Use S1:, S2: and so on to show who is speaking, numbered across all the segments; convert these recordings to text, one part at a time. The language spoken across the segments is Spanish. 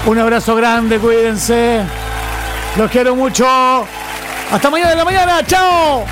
S1: Un abrazo grande, cuídense. Los quiero mucho. Hasta mañana en la mañana. ¡Chao!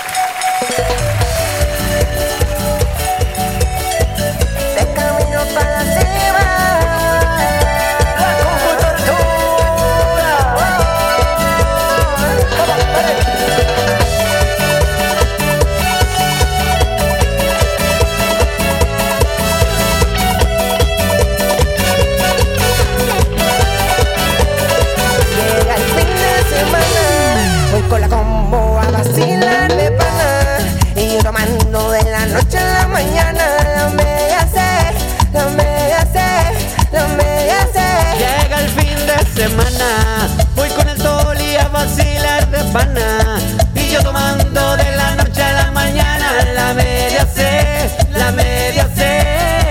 S2: Con la combo a vacilar de pana y yo tomando de la noche a la mañana. La media C, la media C, la media C.
S3: Llega el fin de semana, voy con el Toli a vacilar de pana y yo tomando de la noche a la mañana. La media C, la media C.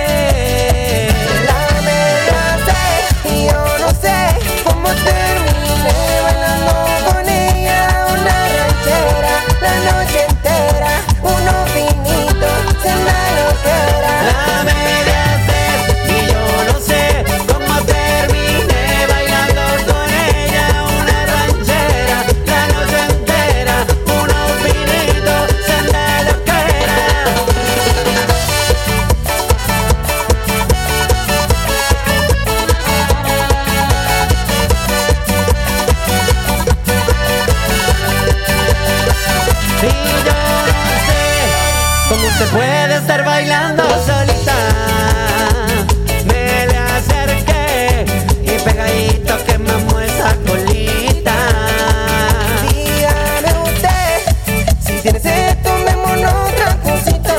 S2: La media C y yo no sé cómo terminé bailando con ella. La noche entera, unos vinitos, se me lo queda.
S3: La media C y yo no sé cómo terminé bailando con ella. Una ranchera, la noche entera, unos vinitos, se me lo queda. Y yo no sé cómo se puede estar bailando solita. Me le acerqué y pegadito quemamos esa colita.
S2: Dígame usted, si tiene sed, tomémonos otra cosita.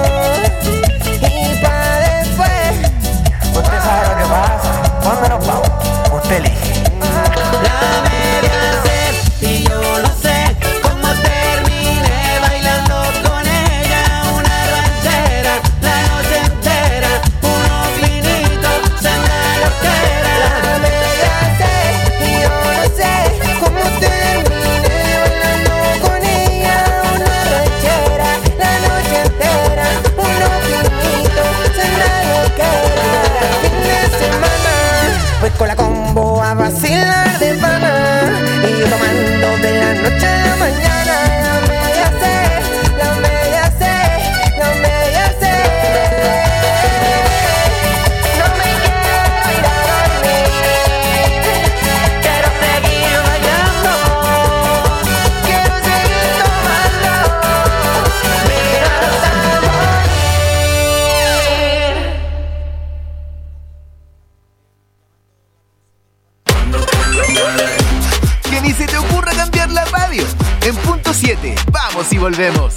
S2: Y pa' después, usted sabe lo que pasa. ¿Dónde nos vamos? Usted elige.
S3: La media C y yo no sé cómo terminé bailando con ella. Una ranchera, la noche entera, unos vinitos, se me lo queda.
S2: La media C y yo no sé cómo terminé bailando con ella. Una ranchera, la noche entera, unos vinitos, se me lo queda. Fin de semana, voy con la combo a vacilar de pana y yo tomando de la noche a la mañana. La media C, la media C, la media C. No me quiero ir a dormir,
S3: Quiero seguir bailando,
S2: quiero seguir tomando,
S3: mira hasta
S4: Que ni se te ocurra cambiar la radio. En punto 7, vamos y volvemos.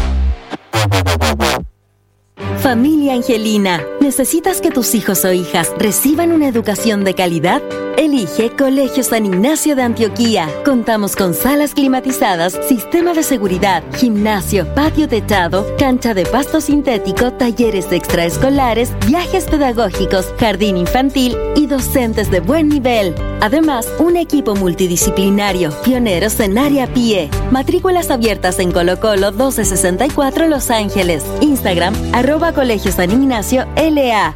S5: Familia Angelina, ¿necesitas que tus hijos o hijas reciban una educación de calidad? Elige Colegio San Ignacio de Antioquía. Contamos con salas climatizadas, sistema de seguridad, gimnasio, patio techado, cancha de pasto sintético, talleres extraescolares, viajes pedagógicos, jardín infantil y docentes de buen nivel. Además, un equipo multidisciplinario, pioneros en área PIE. Matrículas abiertas en Colo Colo 1264 Los Ángeles. Instagram, @Colegio San Ignacio LA.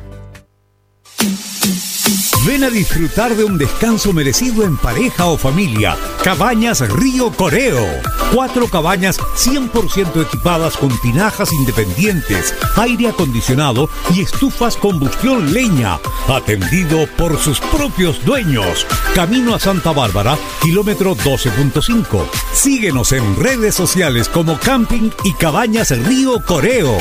S6: Ven a disfrutar de un descanso merecido en pareja o familia. Cabañas Río Coreo. 4 cabañas 100% equipadas con tinajas independientes, aire acondicionado y estufas combustión leña. Atendido por sus propios dueños. Camino a Santa Bárbara, kilómetro 12.5. Síguenos en redes sociales como Camping y Cabañas Río Coreo.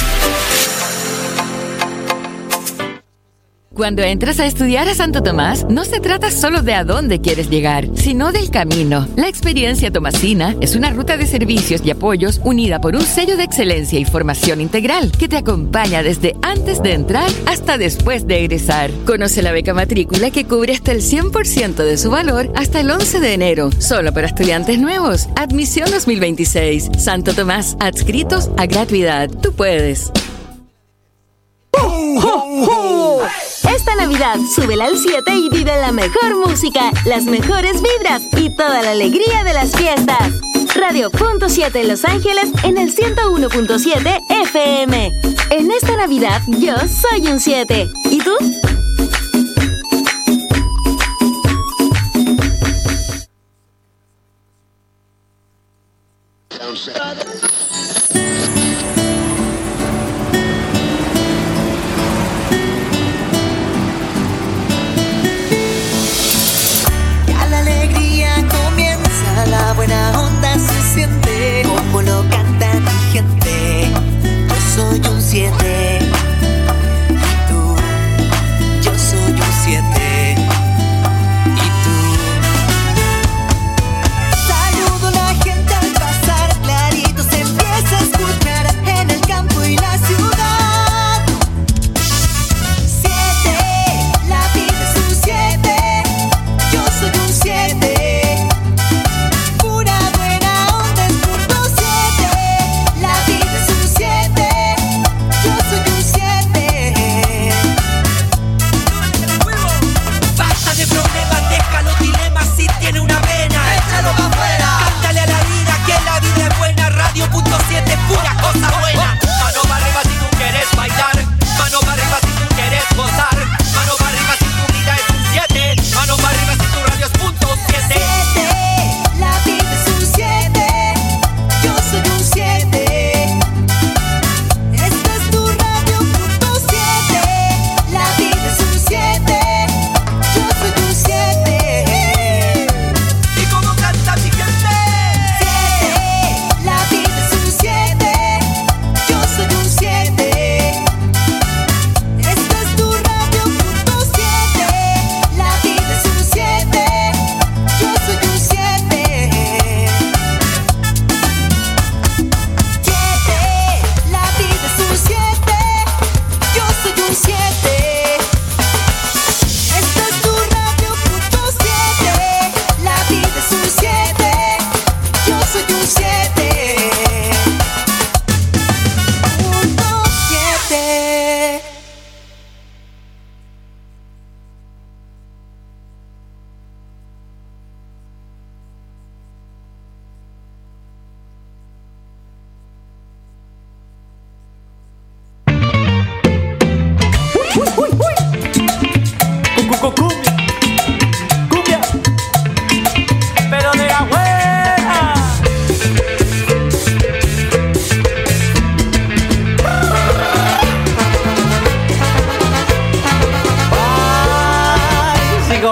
S7: Cuando entras a estudiar a Santo Tomás, no se trata solo de a dónde quieres llegar, sino del camino. La experiencia tomasina es una ruta de servicios y apoyos unida por un sello de excelencia y formación integral que te acompaña desde antes de entrar hasta después de egresar. Conoce la beca matrícula que cubre hasta el 100% de su valor hasta el 11 de enero, solo para estudiantes nuevos. Admisión 2026. Santo Tomás, adscritos a gratuidad. Tú puedes.
S5: Esta Navidad, súbela al 7 y vive la mejor música, las mejores vibras y toda la alegría de las fiestas. Radio Punto 7 Los Ángeles en el 101.7 FM. En esta Navidad, yo soy un 7. ¿Y tú?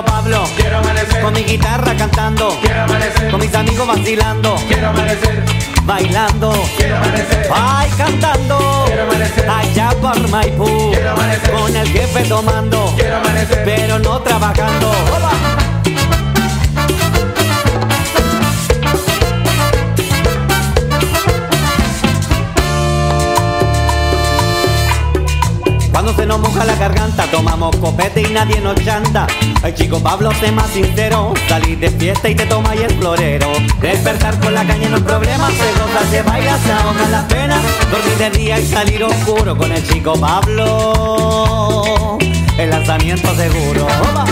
S3: Pablo,
S8: quiero amanecer.
S3: con mi guitarra cantando,
S8: Quiero amanecer.
S3: con mis amigos vacilando,
S8: Quiero amanecer.
S3: bailando,
S8: Quiero amanecer.
S3: ay cantando,
S8: Quiero amanecer.
S3: allá por Maipú,
S8: Quiero amanecer.
S3: con el jefe tomando,
S8: Quiero amanecer.
S3: pero no trabajando. ¡Hola! Cuando se nos moja la garganta, tomamos copete y nadie nos chanta. Ay, chico Pablo, sé más sincero, salir de fiesta y te toma y el florero. Despertar con la caña no es problema, se goza, se baila, se ahogan las penas. Dormir de día y salir oscuro con el chico Pablo. El lanzamiento seguro. ¡Oba!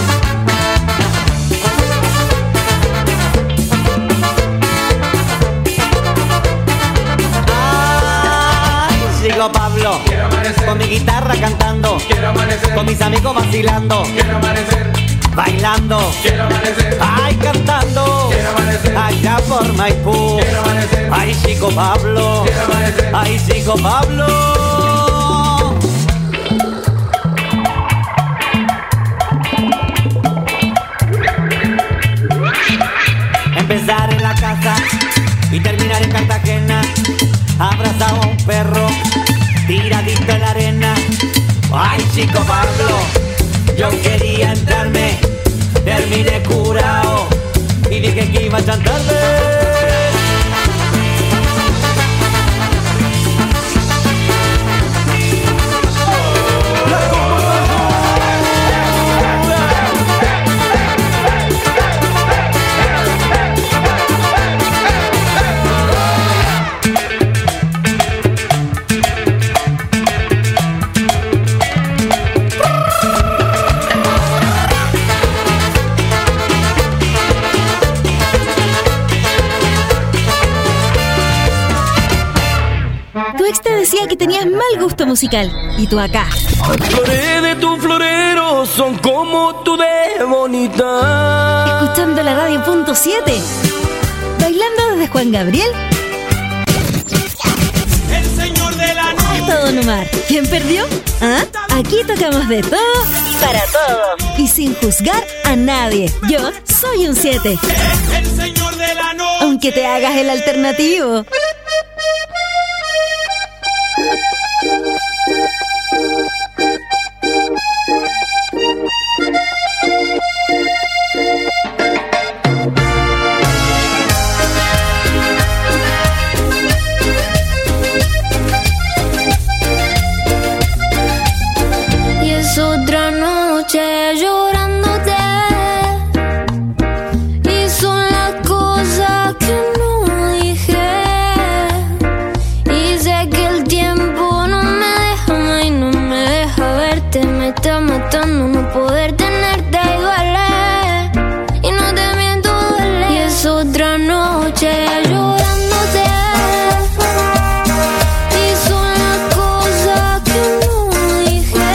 S3: Chico Pablo,
S8: Quiero amanecer.
S3: con mi guitarra cantando,
S8: Quiero amanecer.
S3: con mis amigos vacilando,
S8: Quiero amanecer.
S3: bailando,
S8: Quiero amanecer.
S3: ay cantando,
S8: Quiero amanecer.
S3: allá por Maipú,
S8: Quiero amanecer.
S3: ay chico Pablo,
S8: Quiero amanecer.
S3: ay chico Pablo. Empezar en la casa y terminar en Cartagena, abrazado a un perro, tiradito en la arena. Ay, chico Pablo, yo quería entrarme, terminé curado y dije que iba a chantarme.
S5: Tu ex te decía que tenías mal gusto musical. Y tú acá,
S9: Flores de tu florero son como tú de bonita.
S5: escuchando la radio punto 7. Bailando desde Juan Gabriel
S9: El señor de la noche.
S5: hasta Don Omar. ¿Quién perdió? ¿Ah? Aquí tocamos de todo para todos. Y sin juzgar a nadie. Yo soy un 7.
S9: El señor de la noche.
S5: Aunque te hagas el alternativo.
S10: Y es otra noche llorándote. Y son las cosas que no dije. Y sé que el tiempo no me deja y no me deja verte. Me está matando no poder tenerte y duele. Y no te miento, duele. Y es otra noche llorándote. Y son las cosas que no dije.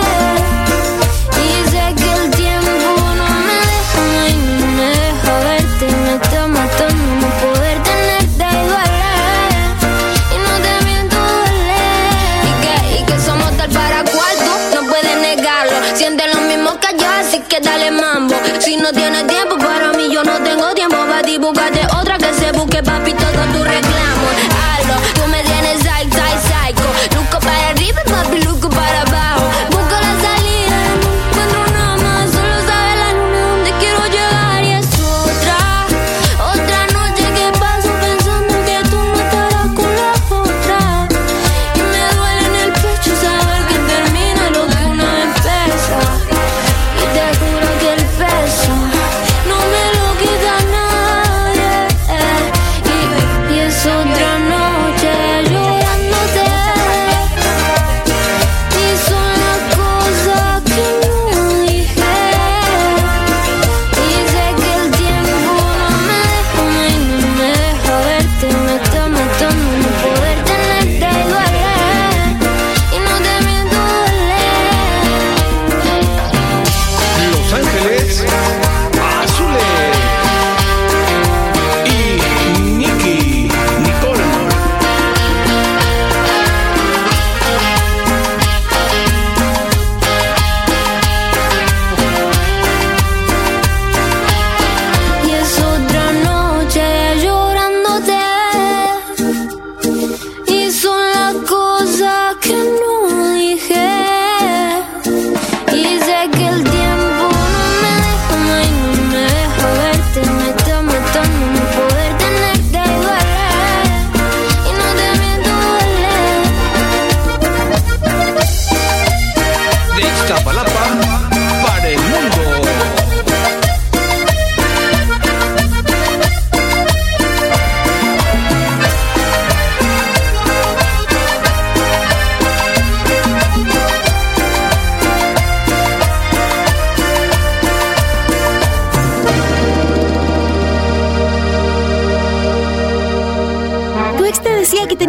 S10: Y sé que el tiempo no me deja y no me deja verte. Me está matando no poder tenerte y duele. Y no te miento, duele. Y que somos tal para cual tú no puedes negarlo. Siente lo mismo que yo, así que dale mambo. Si no tienes tiempo para mí, yo no tengo tiempo para ti. Búscate otra que se busque, papi, todo tu reclamo. Hazlo, tú me tienes psycho. Luco para arriba y papi, luco para abajo. Busco la salida, no encuentro nada más. Solo sabe la luna donde quiero llegar. Y es otra noche que paso pensando que tú no estarás con la otra. Y me duele en el pecho saber que termina lo que uno empieza. Y te juro que el peso no me lo quita nadie. Y es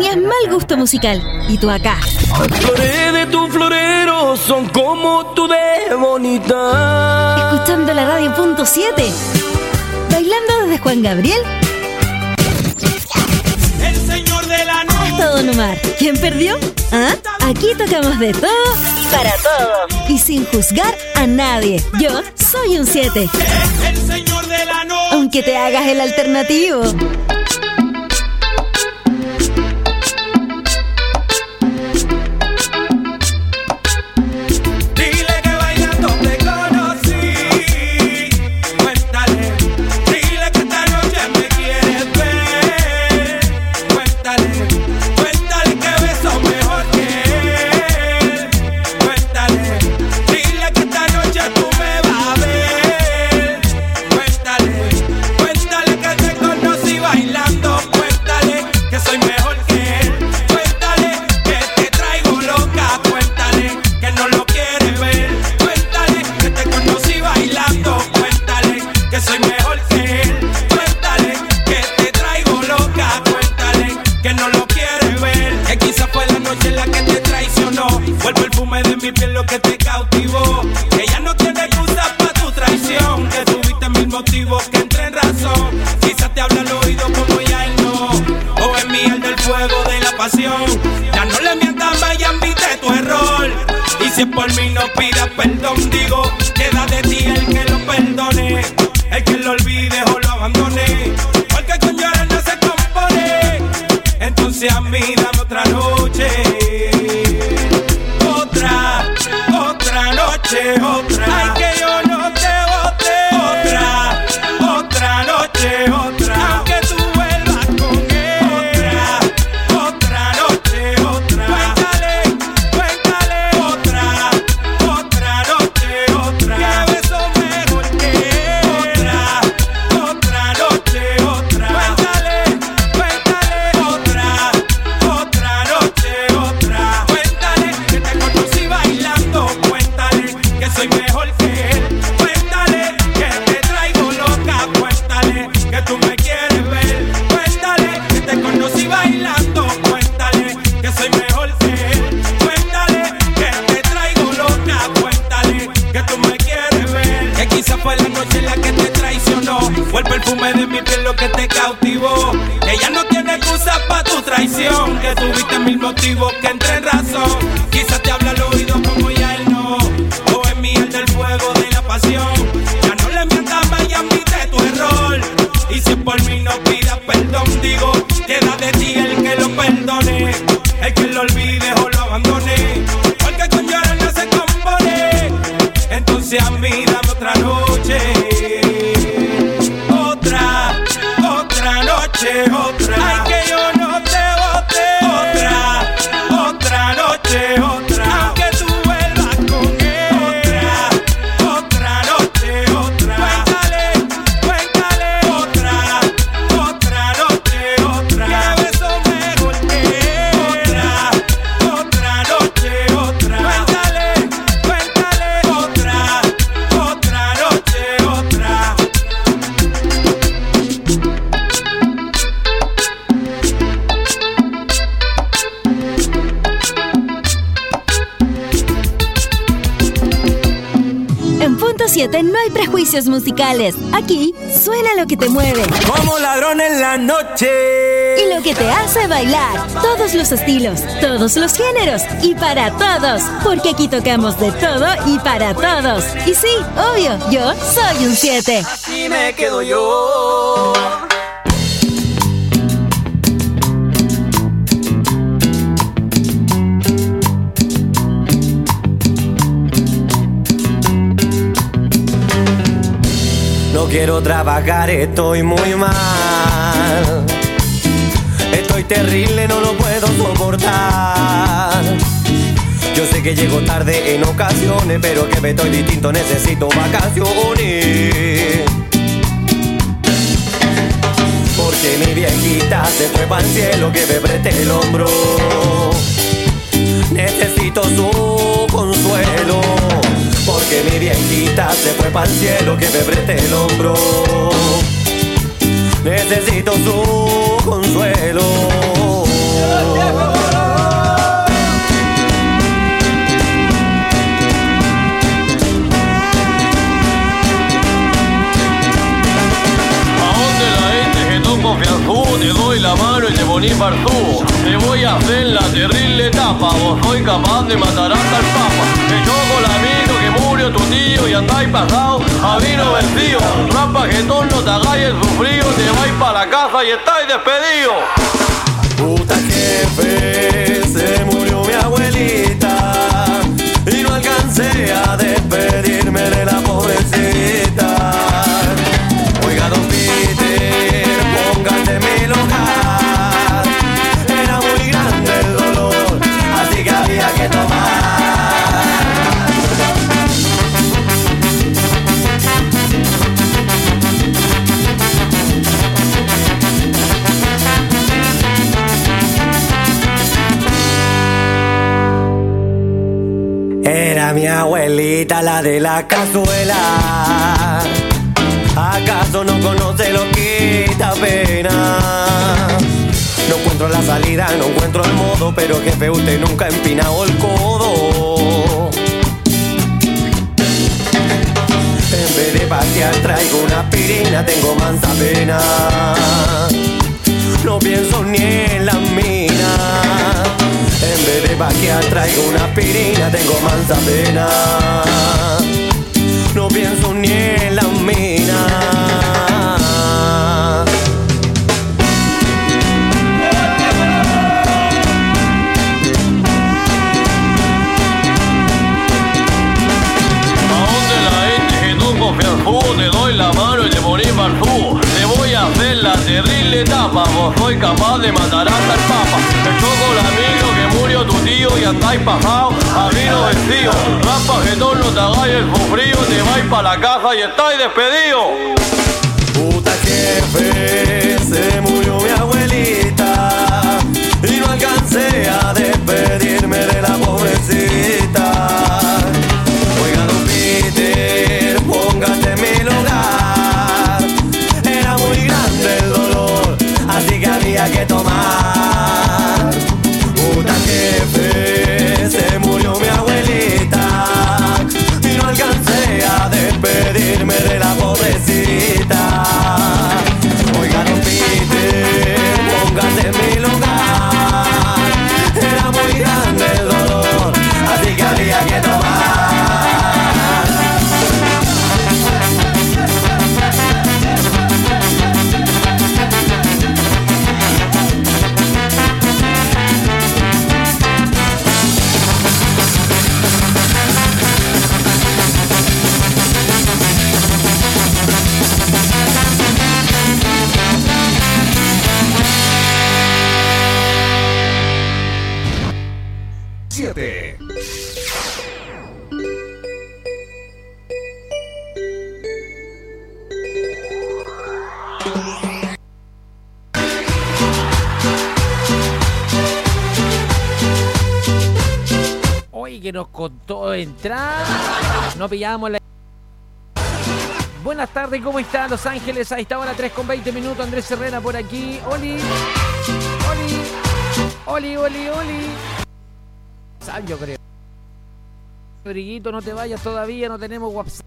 S5: tenías mal gusto musical. Y tú acá.
S9: Flores de tu florero son como tú de bonita.
S5: Escuchando la radio punto 7. Bailando desde Juan Gabriel
S3: El señor de la noche.
S5: hasta Don Omar. ¿Quién perdió? ¿Ah? Aquí tocamos de todo para todos. Y sin juzgar a nadie. Yo soy un 7.
S3: El señor de la noche.
S5: Aunque te hagas el alternativo.
S3: Dile que bailando te conocí. Cuéntale. Dile que esta noche me quieres ver. Cuéntale. Cuéntale que beso mejor que él. Cuéntale. Dile que esta noche tú me vas a ver. Cuéntale. Cuéntale que te conocí bailando. Cuéntale que soy mejor que él. Cuéntale que te traigo loca. Cuéntale que no lo quieres ver. Cuéntale que te conocí bailando. Cuéntale que soy mejor que él. Cuéntale que te traigo loca. Cuéntale que no lo quieres ver. Que quizás fue la noche en la que te traicionó. Fue el perfume de mi piel lo que te cautivó. Que ya no tiene excusa para tu traición. Que tuviste mil motivos que entré en razón. Quizás te habla al oído como ya y no. O es miel del fuego de la pasión. Ya no le mientas más, ya admite tu error. Y si es por mí no pidas perdón, digo, queda de ti el que lo perdone. El que lo olvide o lo abandone. Porque con llorar no se compone. Entonces a mí dame otra noche. Otra noche, otra. Ay, que yo no te bote. Otra noche, otra. Aunque tú vuelvas con él. Otra noche, otra. Cuéntale, otra noche, otra. Que beso mejor que él. Otra noche, otra. Cuéntale, otra noche, otra. Cuéntale que te conocí bailando. Cuéntale que soy mejor que él. Cuéntale que te traigo loca. Cuéntale que tú me quieres ver. Cuéntale que te conocí bailando. Cuéntale que soy mejor que él. Cuéntale que te traigo loca. Cuéntale que tú me quieres ver. Que quizás fue la noche en la que te traicionó. Fue el perfume de mi piel lo que te cautivó. Que ya no tiene excusa para tu traición. Que tuviste mil motivos que entré en razón. Quizás te habla al oído como ya él no. O es miel del fuego de la pasión. Ya no le mientas más y admite tu error. Y si por mí no pidas perdón, digo, queda de ti el que lo perdone. El que lo olvide o lo abandone. Porque con llorar no se compone. Entonces a mí dame otra noche. Otra noche, otra. Ay, que yo no te bote. Otra noche, otra. Aunque tú vuelvas con él. Otra noche, otra. Cuéntale, otra noche, otra. Que beso mejor que él. Otra noche, otra. Cuéntale, otra noche, otra.
S5: En punto 7 no hay prejuicios musicales. Aquí suena lo que te mueve
S9: Como ladrón en la noche.
S5: y lo que te hace bailar. Todos los estilos, todos los géneros y para todos. Porque aquí tocamos de todo y para todos. Y sí, obvio, yo soy un 7.
S3: Así me quedo yo.
S9: No quiero trabajar, estoy muy mal. Estoy terrible, no lo puedo soportar. Yo sé que llego tarde en ocasiones, pero que me estoy distinto, necesito vacaciones. Porque mi viejita se fue pa'l cielo, que me preste el hombro. Necesito su consuelo. Porque mi viejita se fue pa'l cielo, que me preste el hombro. Necesito su consuelo.
S11: Bonívar Tubo. Te voy a hacer la terrible etapa, vos soy capaz de matar hasta el papa. Que yo con la amigo que murió tu tío y andáis pasado a vino vencido. Rapa que no te hagáis el sufrido, te vais para la casa y estáis despedidos.
S9: Puta jefe, se murió mi abuelita y no alcancé a despedirme de la pobrecita. Oiga, don Peter, póngase en mi lugar. Era muy grande el dolor, así que había que tomar. Era mi abuelita la de la cazuela. ¿Acaso no conoce lo que da pena? No encuentro la salida, no encuentro el modo, pero jefe, usted nunca ha empinado el codo. En vez de pasear traigo una aspirina, tengo mansa pena. No pienso ni en la mina. En vez de vaquear traigo una aspirina, tengo mansa pena. No pienso ni en la mina.
S11: ¿A dónde la gente que tú confías tú? Te doy la mano y te ponís para tú. Te voy a hacer la terrible etapa, vos soy capaz de matar hasta el papa. Te choco el amigo que murió tu tío y andáis pasado a vino vencido. Rapa que no te hagáis el sufrido, te vais para la casa y estáis despedidos.
S9: Puta jefe, se murió mi abuelita y no alcancé a despedirme de la pobrecita. Oiga, don Peter, póngase en mi lugar. Era muy grande el dolor, así que había que tomar. Puta jefe, se murió mi abuelita y no alcancé a despedirme de la pobrecita. Oiga, don Peter, póngase en mi lugar. Era muy grande el dolor, así que había que tomar.
S12: Oye, que nos costó entrar. No pillamos la... Buenas tardes, ¿cómo están Los Ángeles? A esta hora 3:20. Andrés Herrera por aquí. Oli. Yo creo. Rodriguito, no te vayas todavía, no tenemos WhatsApp.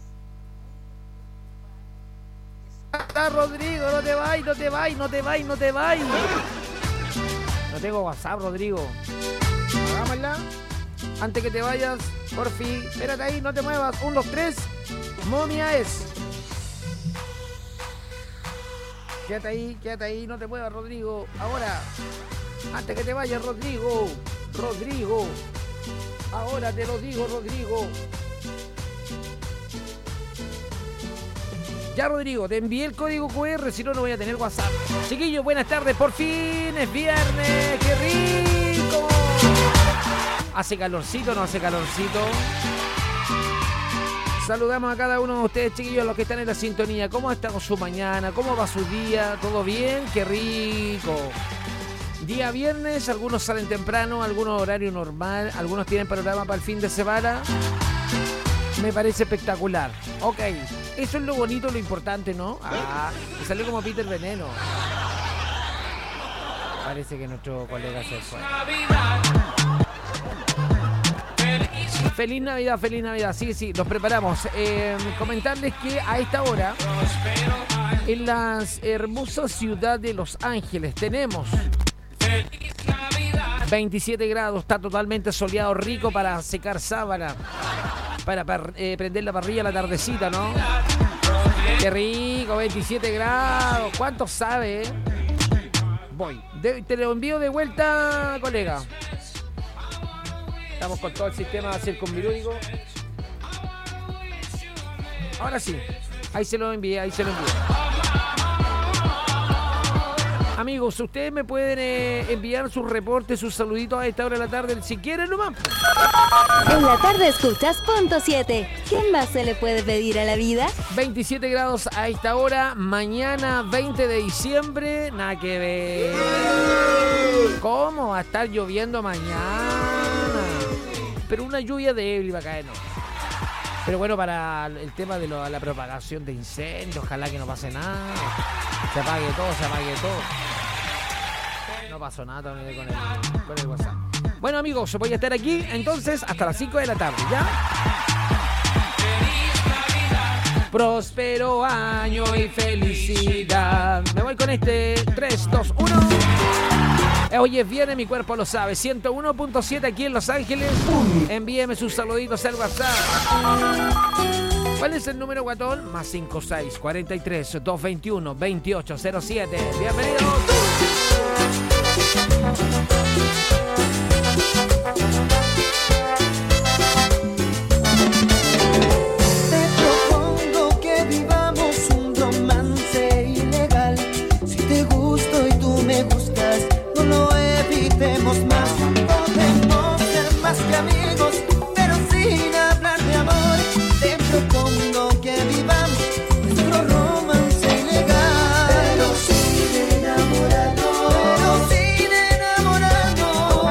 S12: Está Rodrigo, no te vayas. No tengo WhatsApp, Rodrigo. Hagámosla. Antes que te vayas, por fin. Espérate ahí, no te muevas. 1, 2, 3. Momia es. Quédate ahí, no te muevas, Rodrigo. Ahora. Antes que te vayas, Rodrigo. Ahora te lo digo, Rodrigo. Ya, Rodrigo, te envié el código QR, si no, no voy a tener WhatsApp. Chiquillos, buenas tardes, por fin es viernes, ¡qué rico! ¿Hace calorcito o no hace calorcito? Saludamos a cada uno de ustedes, chiquillos, los que están en la sintonía. ¿Cómo está con su mañana? ¿Cómo va su día? ¿Todo bien? ¡Qué rico! Día viernes, algunos salen temprano, algunos horario normal, algunos tienen programa para el fin de semana. Me parece espectacular. Ok, eso es lo bonito, lo importante, ¿no? Ah, me salió como Peter Veneno. Parece que nuestro colega se fue. Feliz Navidad. Sí, los preparamos. Comentarles que a esta hora, en la hermosa ciudad de Los Ángeles, tenemos 27 grados, está totalmente soleado, rico para secar sábana, para prender la parrilla a la tardecita, ¿no? Qué rico, 27 grados. ¿Cuánto sabe? Voy. Te lo envío de vuelta, colega. Estamos con todo el sistema circunvilúdico. Ahora sí. Ahí se lo envié. Amigos, ustedes me pueden enviar sus reportes, sus saluditos a esta hora de la tarde, si quieren nomás.
S5: En la tarde escuchas Punto 7. ¿Qué más se le puede pedir a la vida?
S12: 27 grados a esta hora, mañana 20 de diciembre, nada que ver. ¿Cómo va a estar lloviendo mañana? Pero una lluvia débil va a caer, ¿no? Pero bueno, para el tema de la propagación de incendios, ojalá que no pase nada. Se apague todo. No pasó nada con el WhatsApp. Bueno, amigos, voy a estar aquí entonces hasta las 5 de la tarde, ¿ya? Próspero año y felicidad. Me voy con este 3, 2, 1. Hoy es viernes, mi cuerpo lo sabe. 101.7 aquí en Los Ángeles. Envíeme sus saluditos al WhatsApp. ¿Cuál es el número, guatón? Más 56 43 221 2807. Bienvenidos.
S3: Te propongo que vivamos un romance ilegal. Si te gusto y tú me gustas, no lo evitemos más. Podemos ser más que amigos, pero sin hablar de amor. Te propongo que vivamos nuestro romance ilegal, pero sin enamorarnos,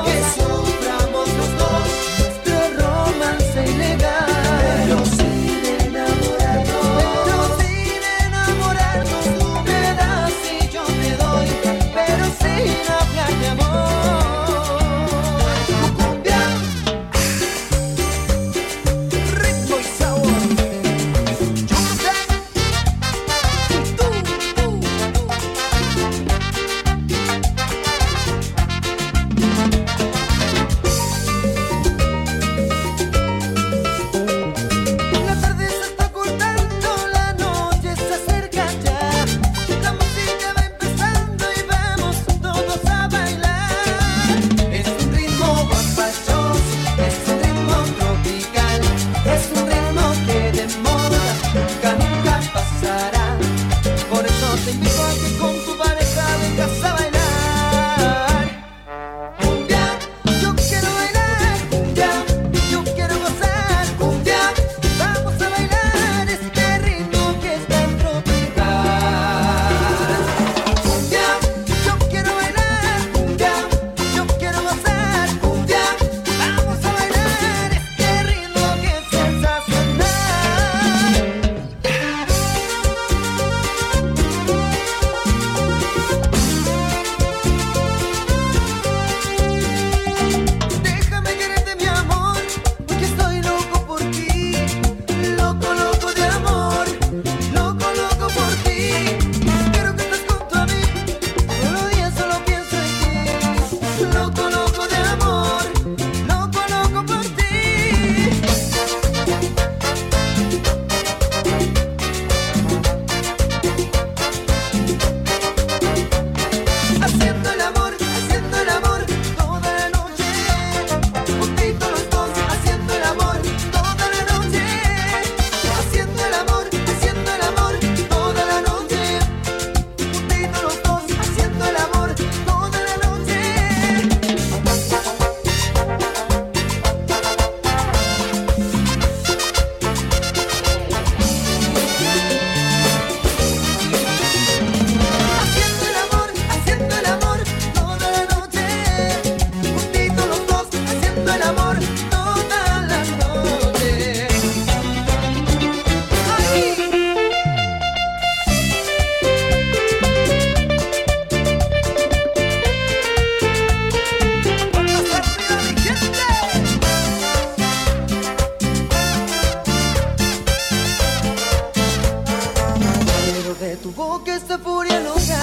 S2: tu boca esa furia loca,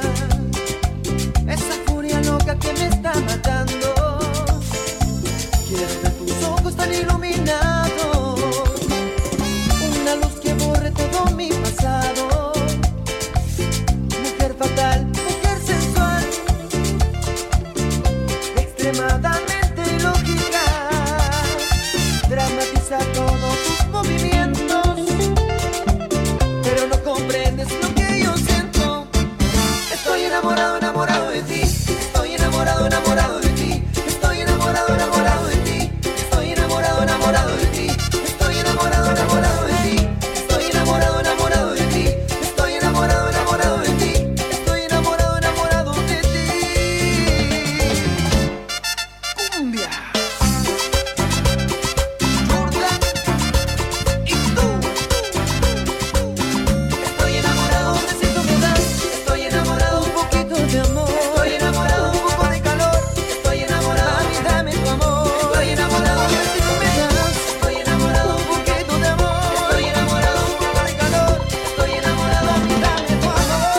S2: esa furia loca que me está matando. Quiero ver tus ojos tan iluminados, una luz que borre todo mi pasado. Mujer fatal, mujer sensual, extremadamente lógica, dramatiza todos tus movimientos, pero no comprendes lo que yo siento. Estoy enamorado, enamorado de ti. Estoy enamorado, enamorado de ti. Estoy enamorado, enamorado de ti. Estoy enamorado, enamorado de ti. Estoy enamorado, enamorado de ti. Estoy enamorado, enamorado de ti. Estoy enamorado, enamorado de ti. Estoy enamorado, enamorado de ti. Cumbia. Jordan y tú. Estoy enamorado, necesito que das. Estoy enamorado, un poquito de amor. Estoy enamorado, un poco de calor. Estoy enamorado, mami, dame tu amor. Estoy enamorado, necesito que das. Estoy enamorado, un poquito de amor. Estoy enamorado, un poco de calor. Estoy enamorado, mami, dame tu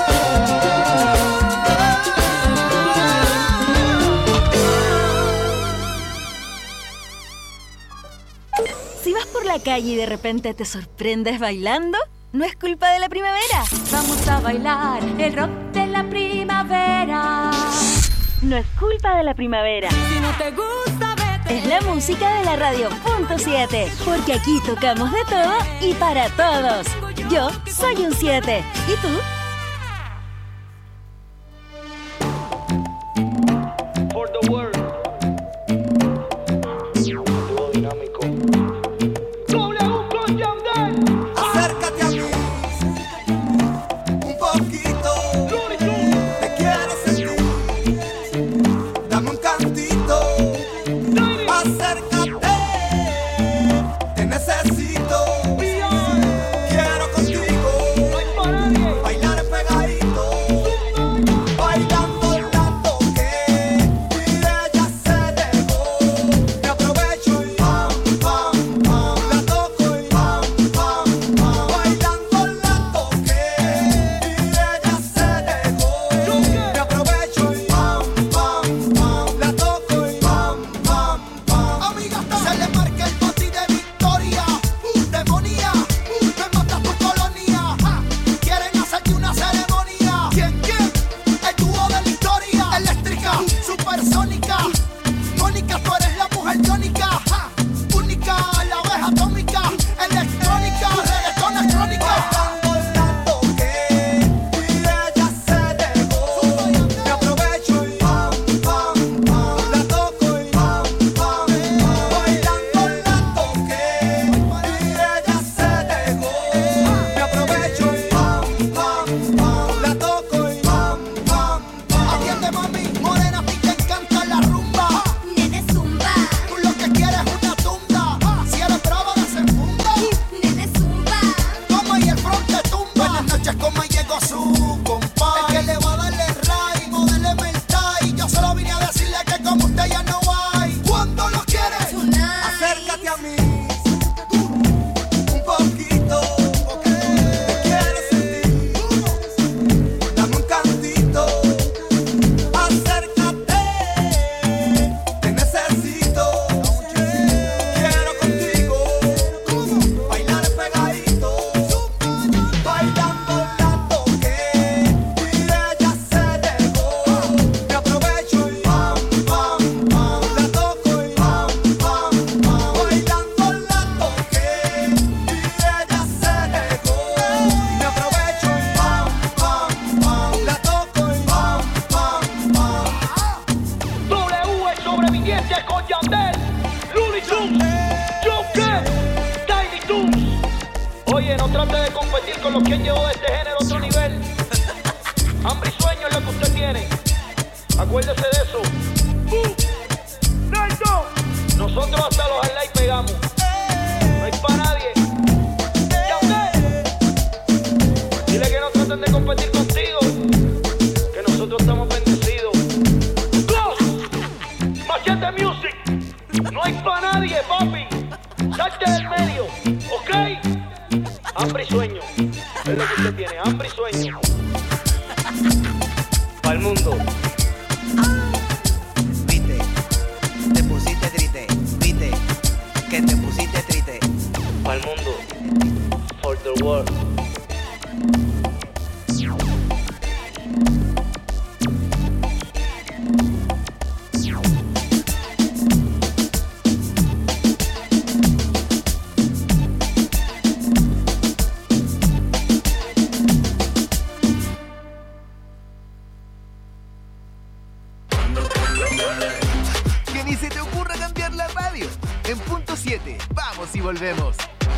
S5: Si vas por la calle y de repente te sorprendes bailando, no es culpa de la primavera.
S13: Vamos a bailar el rock de la primavera.
S5: No es culpa de la primavera.
S13: Si no te gusta, vete.
S5: Es la música de la radio .7, porque aquí tocamos de todo y para todos. Yo soy un 7. ¿Y tú?
S11: For the world. Dúo dinámico.
S2: Acércate a mí un poquito, te quiero sentir, dame un cantito, acércate, te necesito, quiero contigo, bailar pegadito, bailando la toqué, y ella se dejó, me aprovecho y pam, pam, pam, la toco y pam, pam, pam, bailando la toqué, y ella se dejó, me aprovecho y pam, pam, pam, la toco y pam, pam, pam. Amiga, se le marca el boti de victoria, demonía, me matas por colonia, quieren hacerte una ceremonia. ¿Quién? El dúo de la historia, eléctrica, supersónica, Mónica, tú eres la mujer tónica, única, la oveja atómica, electrónica, reggaetón electrónica. La toqué y ella se dejó, me aprovecho y pam, pam, pam, la toco y pam, pam, pam, bailando la toqué y ella se dejó, me aprovecho y pam, pam, pam, la toco y pam, pam, pam. Atiende, mami, morena, a ti te encanta la rumba.
S10: Nene zumba,
S2: Tú lo que quieres es una tunda. Si eres brava, desenfunda.
S10: nene zumba.
S2: Toma y el front te tumba. Buenas noches, como llegó su compa. El que le va a darle ray, modéleme el tie. Yo solo vine a decirle que como usted ya no hay. ¿Cuándo lo quieres?
S10: Tonight.
S2: Acércate a mí un poquito, porque te quiero sentir. Dame un cantito, acércate, te necesito, quiero contigo, bailar pegadito, bailando la toqué y ella se dejó, me aprovecho y pam, pam, pam, la toco y pam, pam, pam, bailando la toqué y ella se dejó, me aprovecho y pam, pam, pam, la toco y pam, pam, pam.
S11: W es sobreviviente con Yandel, Looney Tunes, Joker, Tiny Toons. Oye, no trate de competir con los que han llevado este género a otro nivel. Hambre y sueño es lo que usted tiene. Acuérdese de eso. Nosotros hasta los highlights pegamos. No hay para nadie. Yandel, dile que no traten de competir contigo, que nosotros estamos bendecidos. Gloss, Machete Music, no hay para nadie, papi. Salte del medio, ¿ok? Hambre y sueño es lo que usted tiene.
S9: tiene hambre y sueño. Pa'l mundo.
S3: Viste, te pusiste triste, viste, que te pusiste triste.
S9: Pa'l mundo. For the world.
S4: Que ni se te ocurra cambiar la radio. En punto 7, vamos y volvemos.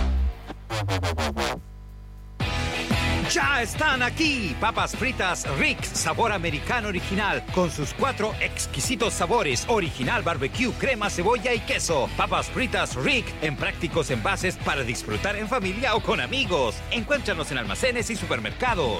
S6: Ya están aquí, papas fritas Rick, sabor americano original, con sus 4 exquisitos sabores, original barbecue, crema, cebolla y queso. Papas fritas Rick, en prácticos envases para disfrutar en familia o con amigos. Encuéntranos en almacenes y supermercados.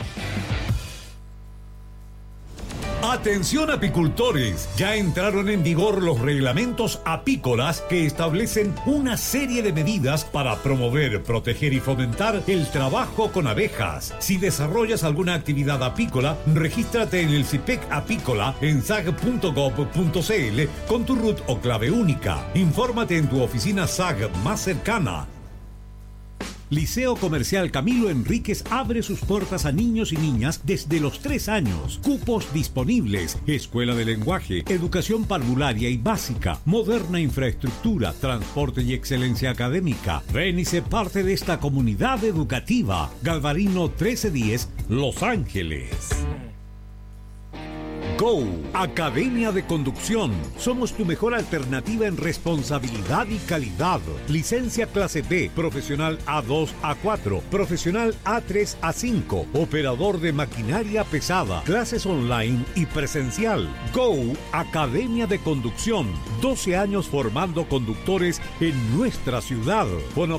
S6: Atención apicultores, ya entraron en vigor los reglamentos apícolas que establecen una serie de medidas para promover, proteger y fomentar el trabajo con abejas. Si desarrollas alguna actividad apícola, regístrate en el CIPEC Apícola en sag.gov.cl con tu RUT o clave única. Infórmate en tu oficina SAG más cercana. Liceo Comercial Camilo Enríquez abre sus puertas a niños y niñas desde los 3 años. Cupos disponibles. Escuela de lenguaje, educación parvularia y básica, moderna infraestructura, transporte y excelencia académica. Ven y sé parte de esta comunidad educativa. Galvarino 1310, Los Ángeles. Go, Academia de Conducción. Somos tu mejor alternativa en responsabilidad y calidad. Licencia clase B, profesional A2, A4, profesional A3, A5, operador de maquinaria pesada, clases online y presencial. Go, Academia de Conducción. 12 años formando conductores en nuestra ciudad. Fono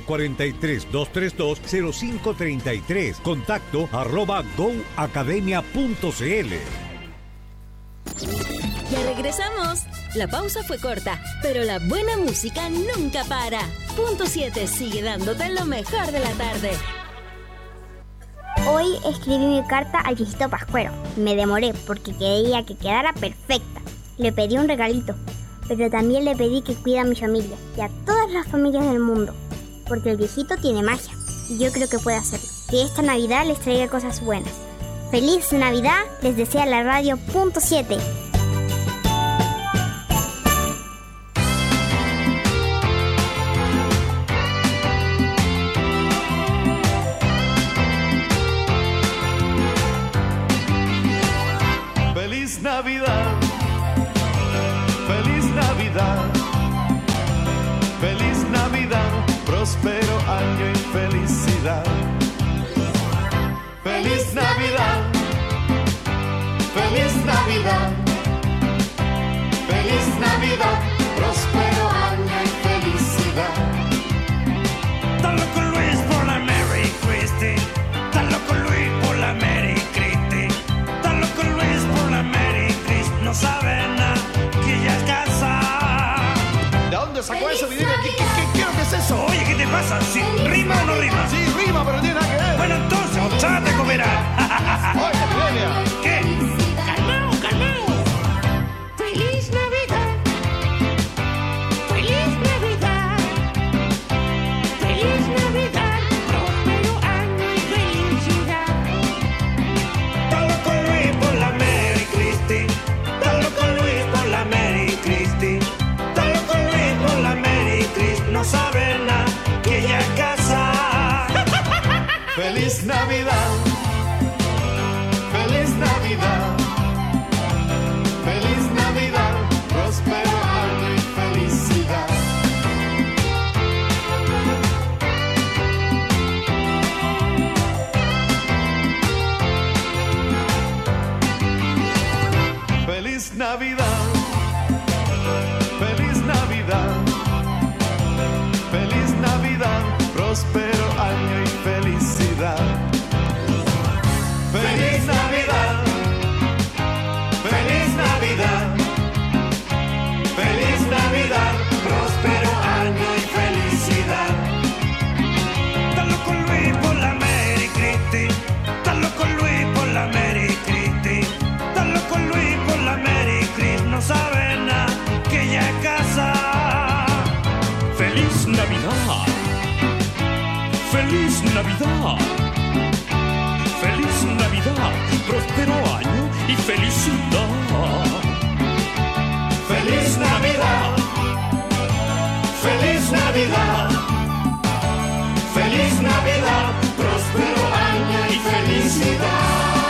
S6: 43-232-0533. Contacto @goacademia.cl.
S5: Ya regresamos. La pausa fue corta, pero la buena música nunca para. Punto 7 sigue dándote lo mejor de la tarde.
S14: Hoy escribí mi carta al viejito Pascuero. Me demoré porque quería que quedara perfecta. Le pedí un regalito, pero también le pedí que cuide a mi familia y a todas las familias del mundo, porque el viejito tiene magia y yo creo que puede hacerlo. Que esta Navidad les traiga cosas buenas. ¡Feliz Navidad! Les desea la radio Punto 7.
S15: Feliz Navidad, feliz Navidad, feliz Navidad, próspero año y felicidad. Feliz Navidad, feliz Navidad, feliz Navidad, próspero año y felicidad.
S16: Está loco Luis por la Merry Christie, está loco Luis por la Merry Christie, está loco Luis por la Merry Christie, no sabe nada que ya es casa.
S15: ¿De dónde sacó ese video? ¿Qué es eso?
S16: Oye, ¿qué te pasa? ¿Sí, ¿rima o no rima?
S15: Sí, rima, pero no tiene nada que ver.
S16: Bueno, entonces, ochada te comerá.
S15: Oye, epidemia.
S16: ¿Qué? Calmao, calmao. Feliz Navidad. Feliz Navidad. Feliz Navidad. Próspero año y felicidad. Está loco Luis por la Merry Christie. Está loco Luis por la Merry Christie. Está loco Luis por la Merry Christie. No sabe nada que ya es casa.
S15: Feliz Navidad, feliz Navidad, feliz Navidad, próspero año y felicidad. Feliz Navidad, feliz Navidad, feliz Navidad, próspero año y felicidad.
S16: Feliz Navidad. Feliz Navidad, próspero año y felicidad. Feliz Navidad. Feliz Navidad. Feliz Navidad, próspero año y felicidad.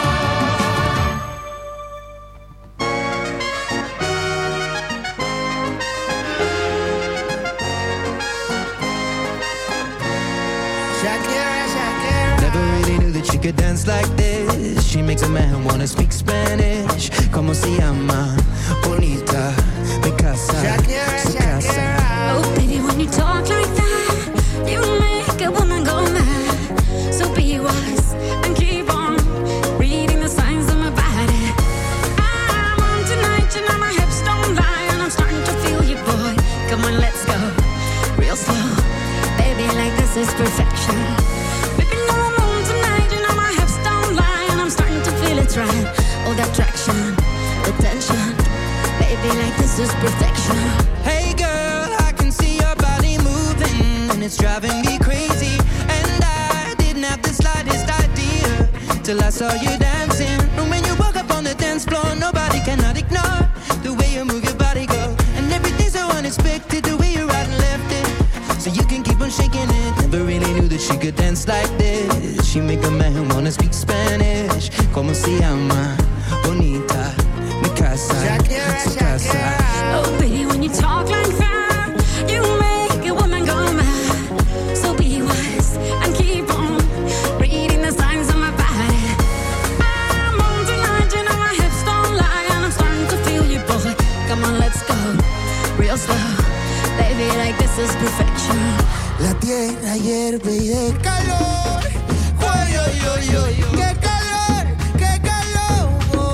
S3: Never really knew that she could dance like this. She makes a man wanna speak Spanish. Como se llama? Bonita, mi casa, su casa.
S10: Oh, baby, when you talk like that, you make a woman go mad. So be wise and keep on reading the signs of my body. I'm on tonight, you know my hips don't lie, and I'm starting to feel you, boy. Come on, let's go real slow. Baby, like this is perfection. Baby, no, I'm on tonight, you know my hips don't lie, and I'm starting to feel it's right. Oh, the attraction, the tension. Baby, like this is perfection.
S3: Hey girl, I can see your body moving, and it's driving me crazy. And I didn't have the slightest idea till I saw you dancing. And when you walk up on the dance floor, nobody cannot ignore the way you move your body, girl. And everything's so unexpected, the way you right and left it, so you can keep on shaking it. Never really knew that she could dance like this. She make a man wanna speak Spanish. Como se llama? Bonita, mi casa, su casa.
S10: Oh, baby, when you talk like that, you make a woman go mad. So be wise and keep on reading the signs of my body. I'm on tonight, you know my hips don't lie, and I'm starting to feel you, boy. Come on, let's go real slow. Baby, like this is perfection.
S17: La tierra hierve y de calor. Ay, ay, ay, ay, qué calor, qué calor.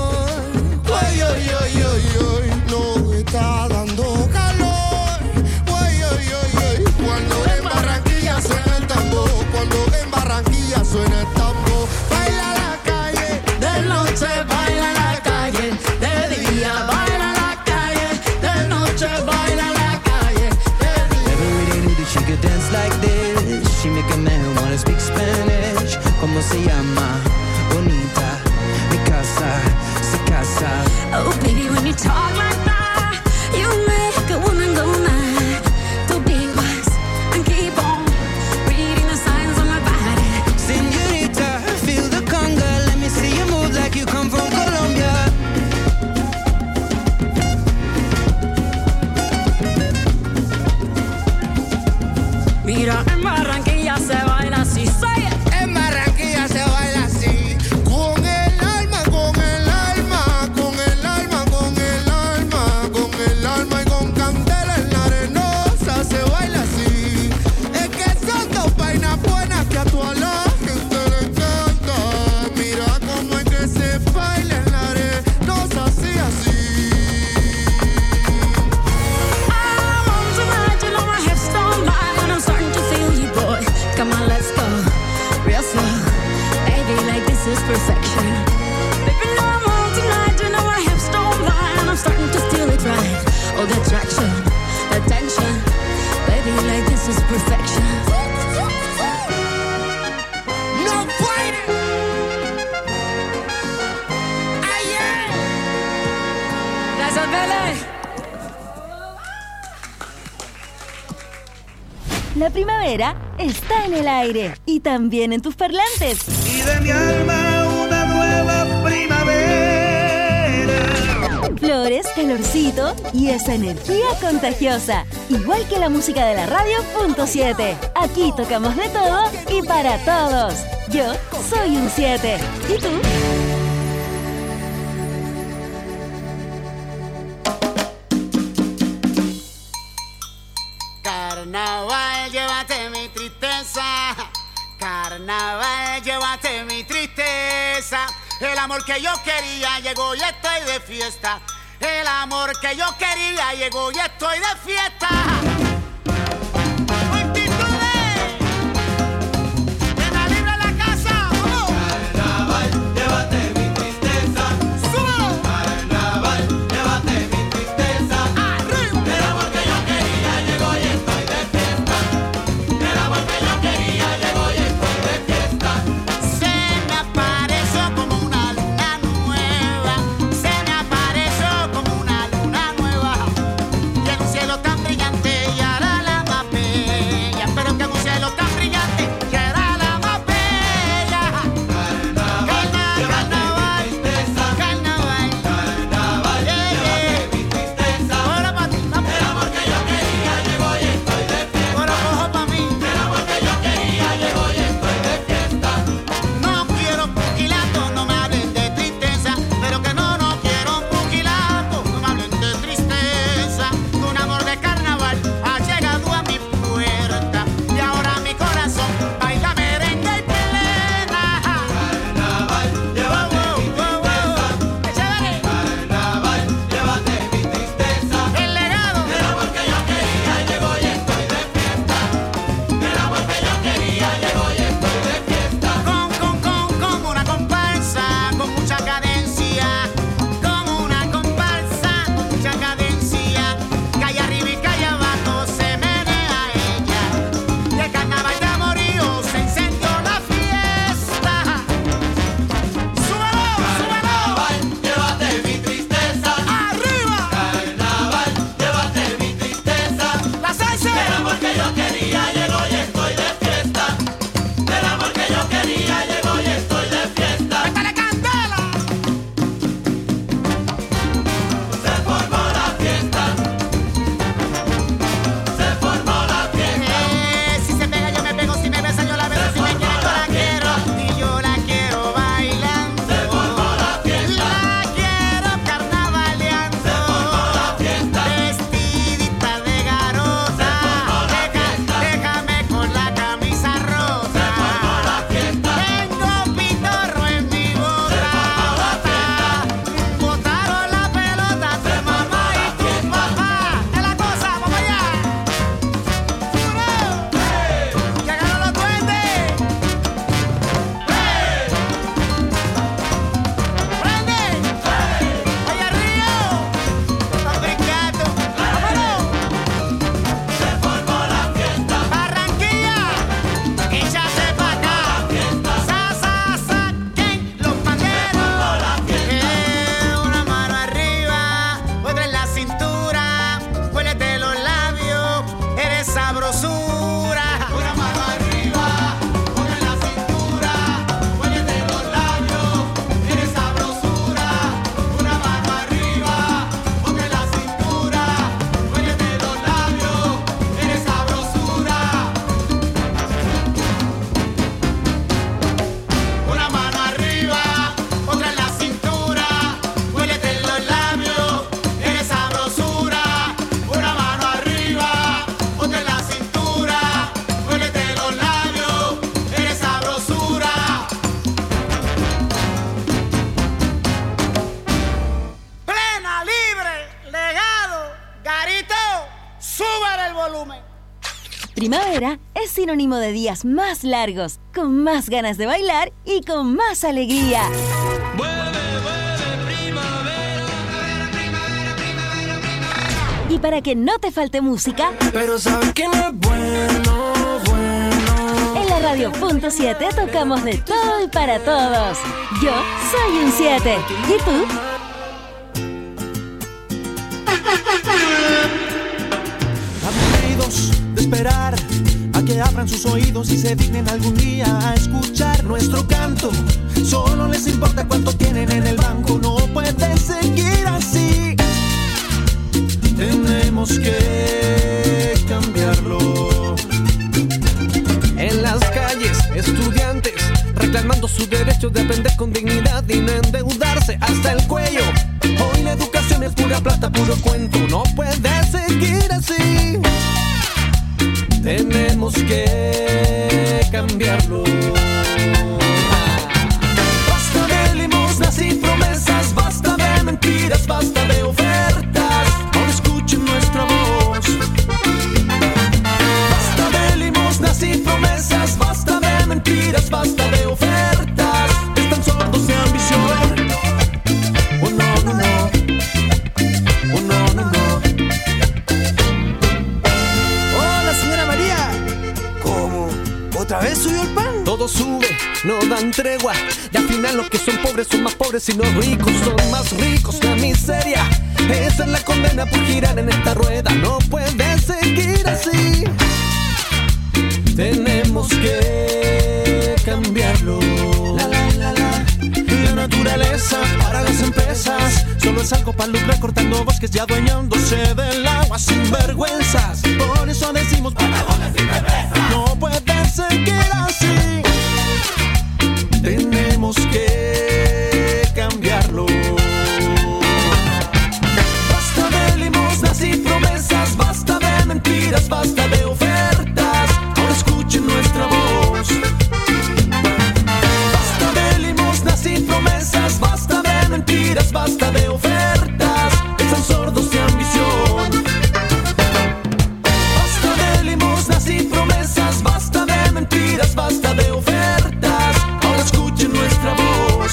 S17: Ay, ay, ay, ay, ay, no está dando calor. Ay, ay, ay, ay, cuando en Barranquilla suena el tambor, cuando en Barranquilla suena el tambor. Baila la calle, de noche baila la calle, de día baila la calle, de noche baila la calle.
S3: Never really knew that she could dance like this. She make a man wanna speak Spanish. Como se llama? Bonita, mi casa, su casa.
S10: Oh, baby, when you talk like that, you make a woman go mad. So be wise and keep on reading the signs on my body.
S3: Señorita, feel the conga. Let me see you move like you come from Colombia.
S10: Mira, en Barranquilla se baila así, say it.
S17: En Barranquilla se baila así, con el alma, con el alma, con el alma, con el alma, con el alma y con candela en la arenosa se baila así. Es que son dos vainas buenas que a toda la gente le encanta. Mira cómo es que se baila en la arenosa así, así.
S10: I'm on tonight, you know my hips don't lie, and I'm starting to feel you, boy. Come on, let's go real slow. Baby, like this is perfection. Baby, no, I'm on tonight, you know my hips don't lie, and I'm starting to feel it right. Oh, the attraction, the tension. Baby, like this is perfection.
S17: No puede. Ayer.
S10: Gracias, Bele.
S5: La primavera está en el aire y también en tus parlantes.
S16: Y de mi alma una nueva primavera.
S5: Flores, calorcito y esa energía contagiosa. Igual que la música de la radio .7. Aquí tocamos de todo y para todos. Yo soy un 7. ¿Y tú?
S18: Carnaval, llévate mi tristeza. Carnaval, llévate mi tristeza. El amor que yo quería llegó y estoy de fiesta. El amor que yo quería llegó y estoy de fiesta.
S16: Carnaval,
S5: Primavera es sinónimo de días más largos, con más ganas de bailar y con más alegría. Y para que no te falte música,
S17: pero sabes que no es bueno.
S5: En la Radio Punto 7 tocamos de todo y para todos. Yo soy un 7. ¿Y tú?
S17: Aburridos de esperar a que abran sus oídos y se dignen algún día a escuchar nuestro canto. Solo les importa cuánto tienen en el banco. No puede seguir así. Tenemos que cambiarlo. En las calles, estudiantes reclamando su derecho de aprender con dignidad y no endeudarse hasta el cuello. Hoy la educación es pura plata, puro cuento. No puede seguir así. Tenemos que cambiarlo. Basta de limosnas y promesas, basta de mentiras, basta de ofertas. Ahora escuchen nuestra voz. Basta de limosnas y promesas, basta de mentiras, basta de ofertas. Están sordos de ambición. Oh no, no, no. Oh no, no, no. Hola, señora María. ¿Cómo? ¿Otra vez subió el pan? Todo sube, no dan tregua. Y al final los que son pobres son más pobres y los ricos son más ricos. La miseria, esa es la condena por girar en esta rueda. No puede seguir así. Tenemos que cambiarlo. La naturaleza para las empresas solo es algo para lucrar, cortando bosques y adueñándose del agua sin vergüenzas. Por eso decimos Patagones sin cerveza. No puede seguir así. Tenemos que cambiarlo. Basta de limosnas y promesas, basta de mentiras, basta de ofertas. Ahora escuchen nuestra voz. Basta de limosnas y promesas, basta de mentiras, basta de ofertas. Están sordos de ambición. Basta de limosnas y promesas, basta de mentiras, basta de ofertas. Ahora escuchen nuestra voz.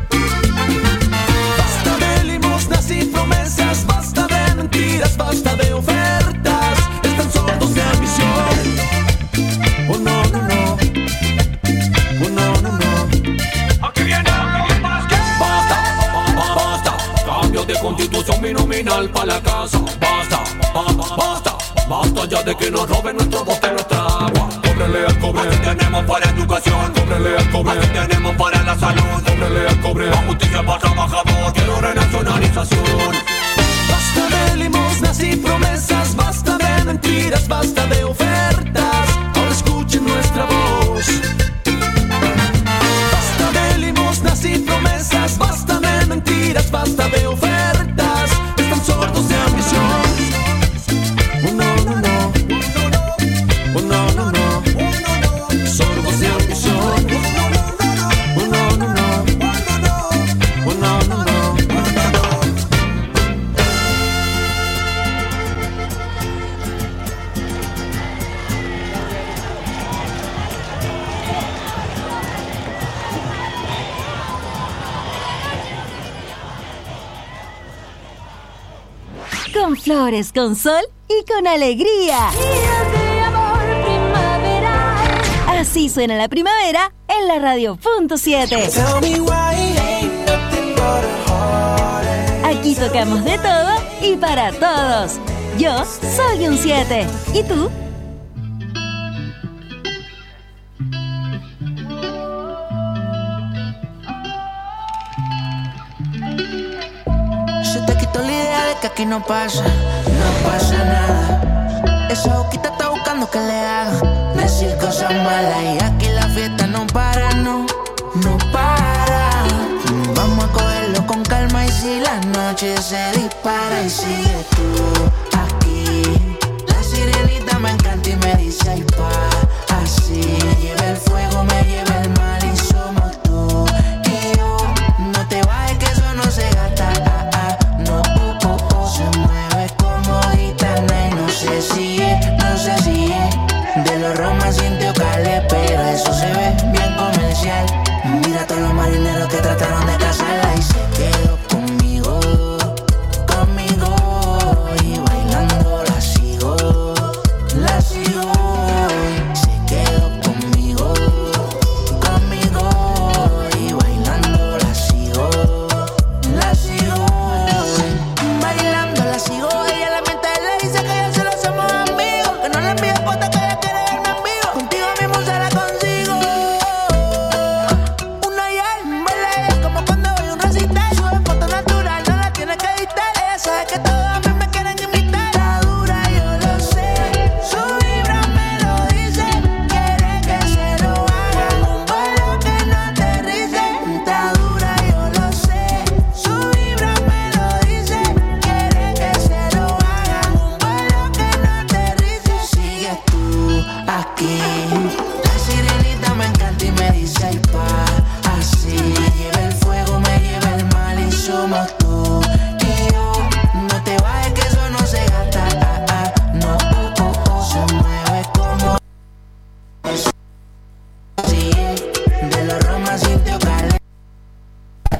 S17: Basta de limosnas y promesas, basta de mentiras, basta de ofertas. Están sordos de ambición. Oh no, no, no. Oh no, no, no.
S11: Aquí viene basta, cambio de constitución binominal para la casa. Basta ya de que nos roben nuestro bote y nuestra agua. Cóbrele al cobre, así tenemos para educación. Cóbrele al cobre, así tenemos para la salud. Cóbrele al cobre, la justicia para trabajador. Quiero renacionalización.
S17: Basta de limosnas y promesas, basta de mentiras, basta de ofertas. Ahora escuchen nuestra voz. Basta de limosnas y promesas, basta de mentiras, basta de ofertas. Están sordos de ambición. Oh no, no, no. Oh no, no, no. Sordos de ambición. Oh no, no, no. Oh no, no, no.
S5: con flores, con sol y con alegría.
S10: Días de amor primaveral.
S5: Así suena la primavera en la Radio Punto 7. Aquí tocamos de todo y para todos. Yo soy un 7. ¿Y tú?
S19: Se te quitó la idea de que aquí no pasa nada. Esa boquita está buscando que le haga decir cosas malas. Y aquí la fiesta no para, no para. Vamos a cogerlo con calma y si la noche se dispara y sigue tú aquí. La sirenita me encanta y me dice ay pa, así. Me lleva el fuego, me lleva el mal y somos tú y yo. No te bajes que eso no se gasta, no, Se mueve como gitana y no sé si es,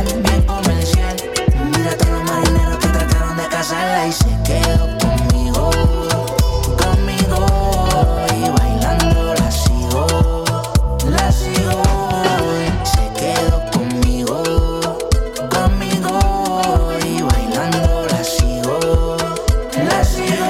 S19: bien comercial. Mira a todos los marineros que trataron de casarla y se quedó conmigo, conmigo. Y bailando la sigo, la sigo. Se quedó conmigo, conmigo. Y bailando la sigo, la sigo.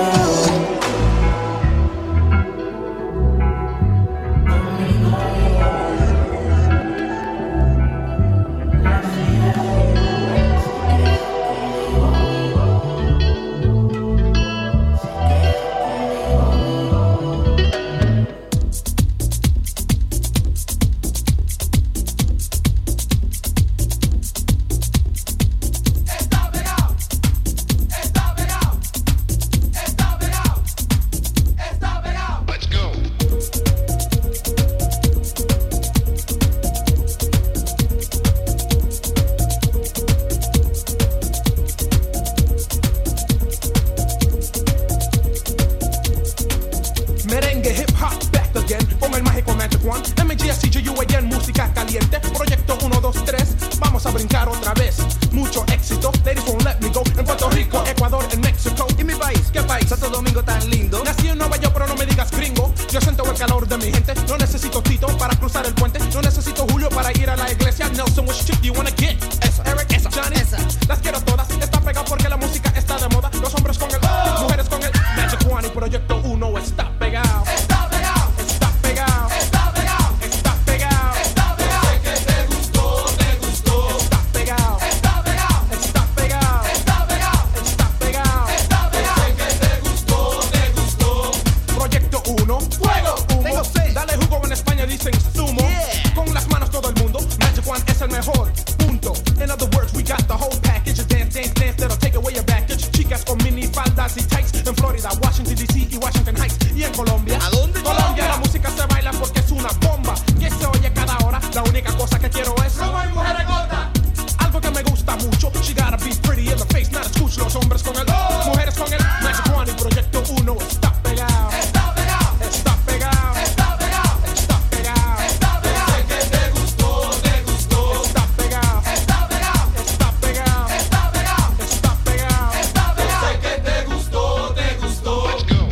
S20: Merengue, hip hop, back again. Con el mágico Magic One. MGSCGU again, música caliente. Proyecto 1, 2, 3. Vamos a brincar otra vez. Mucho éxito, ladies won't let me go. En Puerto Rico, Ecuador, en México. ¿Y mi país? ¿Qué país? Santo Domingo tan lindo. Nací en Nueva York, pero no me digas gringo. Yo siento el calor de mi gente. No necesito Tito para cruzar el puente. No necesito Julio para ir a la iglesia. Nelson, which chick do you wanna get? Esa, Eric, esa, Johnny, esa. Las quiero todas. Está pegado porque la música está de moda. Los hombres con el, mujeres con el Magic One y Proyecto 1 está pegado. Está pegado, está pegado, está pegado, está pegado, está pegado. Sé que te gustó, te gustó. Está pegado, está pegado, está pegado, está pegado, está pegado, está pegado. Sé que te gustó, te gustó. Proyecto 1, fuego, humo. Dale jugo, en España dicen zumo. Con las manos todo el mundo. Magic One es el mejor. Punto. In other words, we got the whole package. Dance, dance, dance, that'll take away your baggage. Chicas con mini faldas y tights. En Florida, Washington DC y Washington Heights. Y en Colombia. ¿A dónde? Colombia, la música se baila porque es una bomba. Que se oye cada hora. La única cosa que quiero es robo y mujeres gordas. Algo que me gusta mucho. She gotta be pretty in the face, not escuch. Los hombres con el, mujeres con el Magic One y Proyecto 1 está pegado. Está pegado, está pegado, está pegado, está pegado, está pegado. Sé que te gustó, te gustó. Está pegado, está pegado, está pegado, está pegado, está pegado, está pegado. Sé que te gustó, te gustó. Let's go.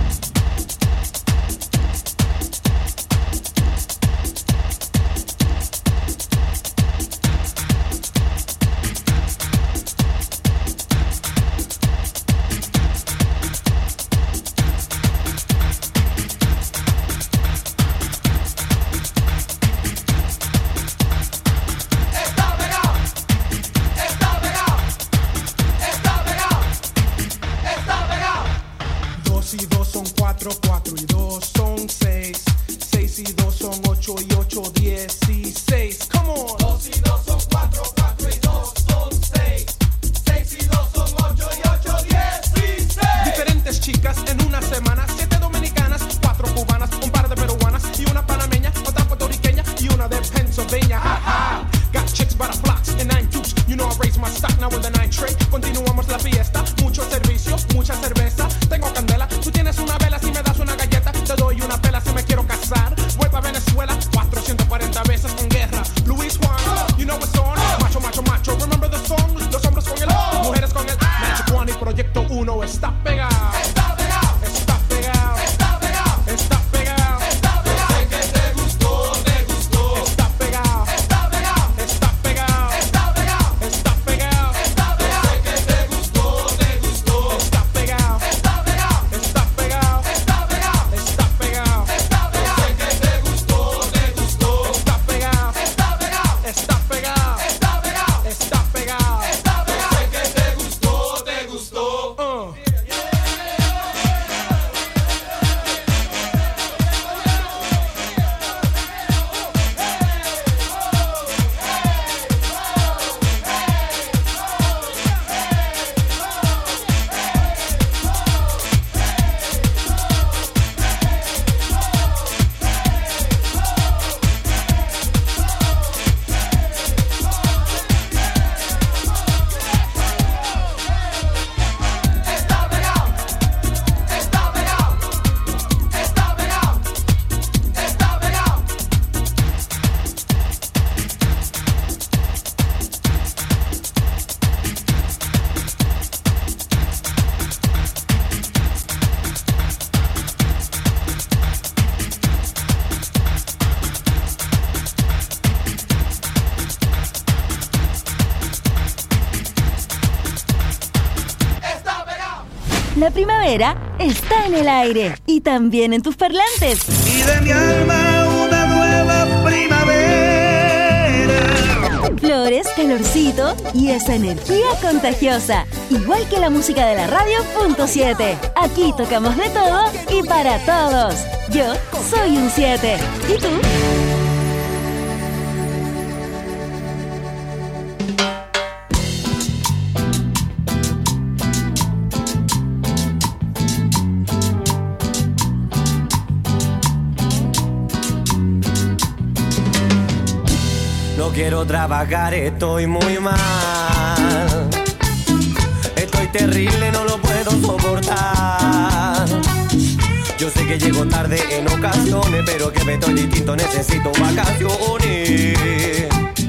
S20: Está pegado, está pegado, está pegado, está pegado. 2 y 2 son 4, 4 y 2 son 6. 6 y 2 son 8 y 8, 16. Come on. 2 y 2 son 4, 4 y 2 son 6. 6 y 2 son 8 y 8, 16. Diferentes chicas en una semana. 7 dominicanas, 4 cubanas, un par de peruanas y una panameña, otra puertorriqueña y una de Pennsylvania. Ha, ha. Got chicks by the flocks and 9 dukes. You know I raise my stock now with the 9 tray. Continuamos la fiesta. Mucho servicio, mucha cerveza. Tengo candela. Tú tienes una vela si me das una galleta. Te doy una pela si me quiero casar. Vuelvo a Venezuela 440 veces con guerra. Luis Juan, you know what's on. Macho, macho, macho. Remember the song? Los hombres con el, mujeres con el Magic One y Proyecto 1 está pegado. Está pegado, está pegado, está pegado, está pegado, está pegado. Sé que te gustó, te gustó. Está pegado, está pegado, está pegado, está pegado, está pegado, está
S5: La primavera está en el aire y también en tus parlantes.
S17: Y de mi alma una nueva primavera.
S5: Flores, calorcito y esa energía contagiosa. Igual que la música de la radio .7. Aquí tocamos de todo y para todos. Yo soy un 7. ¿Y tú?
S9: No quiero trabajar, estoy muy mal. Estoy terrible, no lo puedo soportar. Yo sé que llego tarde en ocasiones, pero que me estoy distinto, necesito vacaciones.